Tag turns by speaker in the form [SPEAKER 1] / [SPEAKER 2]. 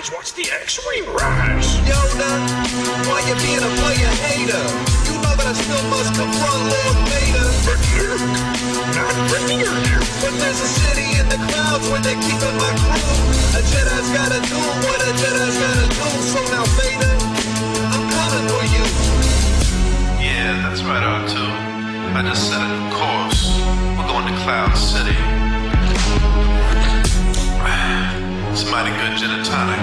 [SPEAKER 1] Let's watch the X-Wing rise.
[SPEAKER 2] Yoda, why you being a player hater? You know that I still must confront Lord Vader.
[SPEAKER 1] But Luke, not bringing her here.
[SPEAKER 2] But there's a city in the clouds where they're keeping my crew. A Jedi's gotta do what a Jedi's gotta do. So now Vader, I'm coming for you.
[SPEAKER 3] Yeah, that's right, R2. I just set a new course. We're going to Cloud City. It's a mighty good gin and tonic.